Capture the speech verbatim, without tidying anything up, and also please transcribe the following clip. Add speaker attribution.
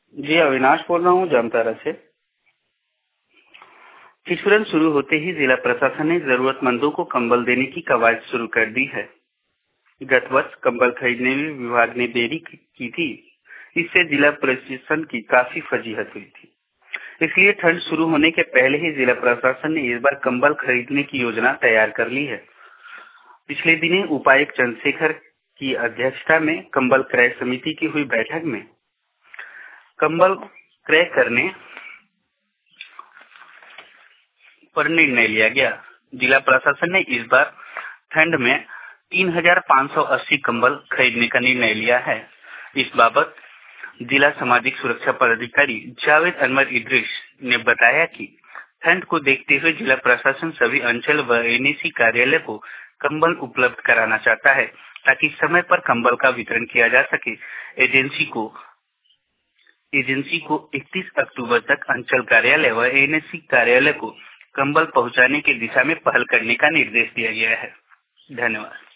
Speaker 1: जी अविनाश बोल रहा हूँ जामतारा से। किशोरन शुरू होते ही जिला प्रशासन ने जरूरतमंदों को कंबल देने की कवायद शुरू कर दी है। गत वर्ष कंबल खरीदने में विभाग ने देरी की थी, इससे जिला प्रशासन की काफी फजीहत हुई थी। इसलिए ठंड शुरू होने के पहले ही जिला प्रशासन ने इस बार कंबल खरीदने की योजना तैयार कर ली है। पिछले दिनों उपायुक्त चंद्रशेखर की अध्यक्षता में कंबल क्रय समिति की हुई बैठक में कंबल क्रय करने पर निर्णय लिया गया। जिला प्रशासन ने इस बार ठंड में तीन हजार पाँच सौ अस्सी कंबल खरीदने का निर्णय लिया है। इस बाबत जिला सामाजिक सुरक्षा पदाधिकारी जावेद अनवर इद्रिस ने बताया कि ठंड को देखते हुए जिला प्रशासन सभी अंचल व एनएसी कार्यालय को कंबल उपलब्ध कराना चाहता है, ताकि समय पर कंबल का वितरण किया जा सके। एजेंसी को एजेंसी को इकतीस अक्टूबर तक अंचल कार्यालय व एनएसी कार्यालय को कंबल पहुंचाने की दिशा में पहल करने का निर्देश दिया गया है। धन्यवाद।